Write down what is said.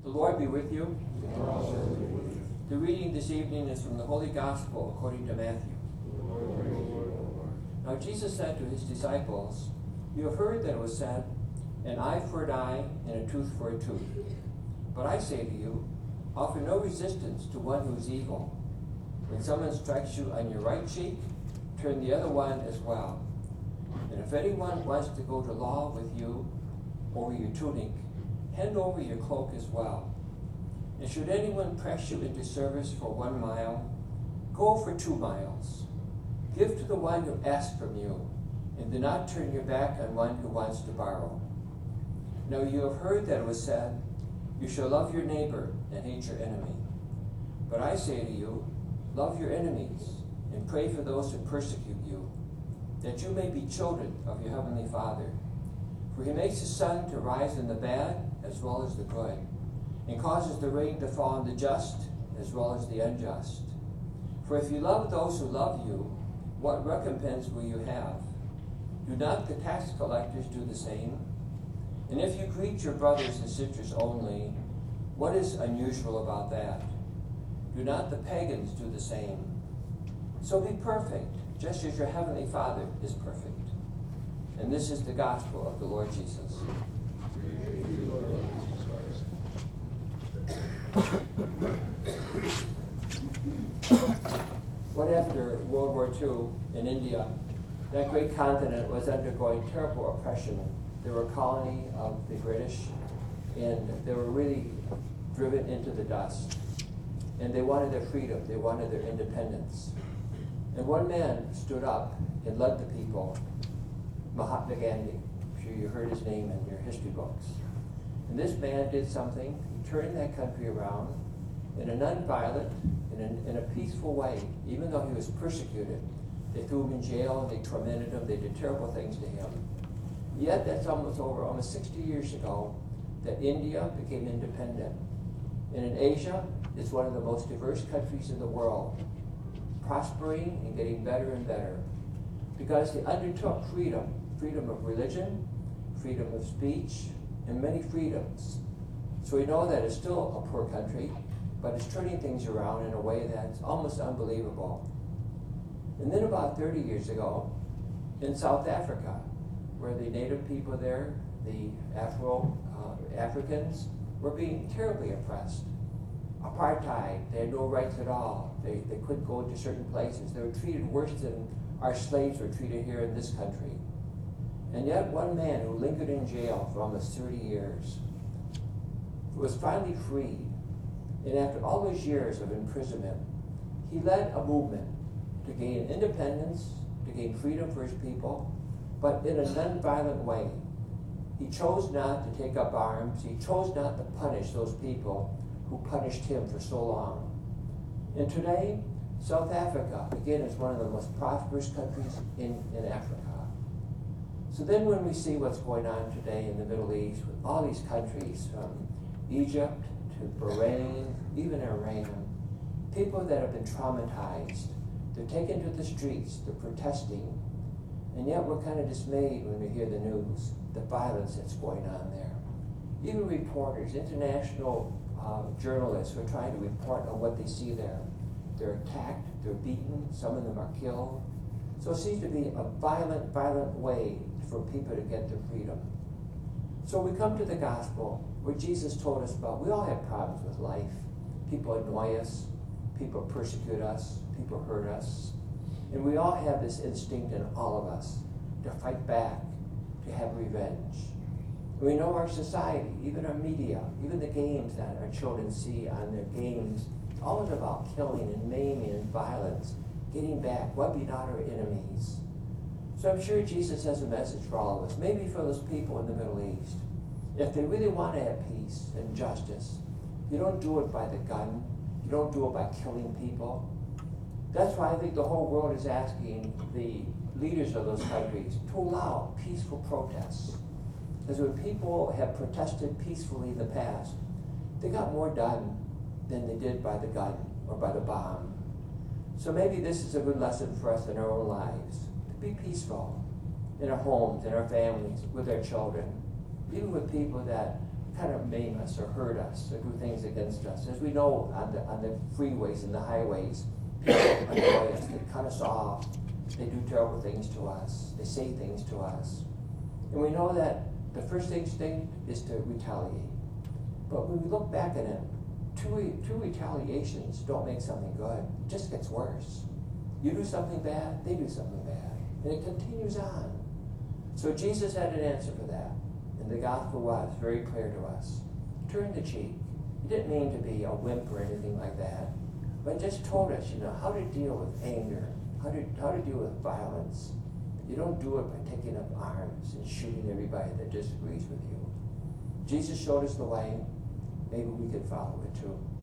The Lord be with you. And also with you. The reading this evening is from the Holy Gospel according to Matthew. Now Jesus said to his disciples, "You have heard that it was said, an eye for an eye and a tooth for a tooth. But I say to you, offer no resistance to one who is evil. When someone strikes you on your right cheek, turn the other one as well. And if anyone wants to go to law with you over your tunic, hand over your cloak as well. And should anyone press you into service for 1 mile, go for 2 miles. Give to the one who asks from you, and do not turn your back on one who wants to borrow. Now you have heard that it was said, you shall love your neighbor and hate your enemy. But I say to you, love your enemies and pray for those who persecute you, that you may be children of your heavenly Father. For he makes his sun to rise in the bad as well as the good, and causes the rain to fall on the just as well as the unjust. For if you love those who love you, what recompense will you have? Do not the tax collectors do the same? And if you greet your brothers and sisters only, what is unusual about that? Do not the pagans do the same? So be perfect, just as your heavenly Father is perfect." And this is the gospel of the Lord Jesus. What after World War II in India, that great continent was undergoing terrible oppression. They were a colony of the British, and they were really driven into the dust. And they wanted their freedom, they wanted their independence. And one man stood up and led the people, Mahatma Gandhi. I'm sure you heard his name in your history books. And this man did something. He turned that country around in a non-violent, in a peaceful way, even though he was persecuted. They threw him in jail, and they tormented him, they did terrible things to him. Yet that's almost 60 years ago, that India became independent. And in Asia, it's one of the most diverse countries in the world, prospering and getting better and better, because they undertook freedom of religion, freedom of speech, and many freedoms. So we know that it's still a poor country, but it's turning things around in a way that's almost unbelievable. And then about 30 years ago, in South Africa, where the native people there, the Africans, were being terribly oppressed. Apartheid, they had no rights at all. They couldn't go into certain places. They were treated worse than our slaves were treated here in this country. And yet one man who lingered in jail for almost 30 years was finally freed. And after all those years of imprisonment, he led a movement to gain independence, to gain freedom for his people, but in a non-violent way. He chose not to take up arms. He chose not to punish those people who punished him for so long. And today, South Africa, again, is one of the most prosperous countries in Africa. So then when we see what's going on today in the Middle East, with all these countries, from Egypt to Bahrain, even Iran, people that have been traumatized, they're taken to the streets, they're protesting, and yet we're kind of dismayed when we hear the news, the violence that's going on there. Even reporters, international journalists who are trying to report on what they see there. They're attacked, they're beaten, some of them are killed. So it seems to be a violent way for people to get their freedom. So we come to the gospel where Jesus told us about, we all have problems with life. People annoy us, people persecute us, people hurt us. And we all have this instinct in all of us to fight back, to have revenge. We know our society, even our media, even the games that our children see on their games, it's always about killing and maiming and violence, getting back, wiping out our enemies. So I'm sure Jesus has a message for all of us, maybe for those people in the Middle East. If they really want to have peace and justice, you don't do it by the gun, you don't do it by killing people. That's why I think the whole world is asking the leaders of those countries to allow peaceful protests. Because when people have protested peacefully in the past, they got more done than they did by the gun or by the bomb. So maybe this is a good lesson for us in our own lives, to be peaceful in our homes, in our families, with our children, even with people that kind of maim us or hurt us or do things against us. As we know, on the freeways and the highways, people annoy us, they cut us off, they do terrible things to us, they say things to us. And we know that the first instinct is to retaliate. But when we look back at it, two retaliations don't make something good. It just gets worse. You do something bad, they do something bad. And it continues on. So Jesus had an answer for that. And the gospel was very clear to us. Turn the cheek. He didn't mean to be a wimp or anything like that. But just told us, how to deal with anger, how to deal with violence. You don't do it by taking up arms and shooting everybody that disagrees with you. Jesus showed us the way. Maybe we could follow it too.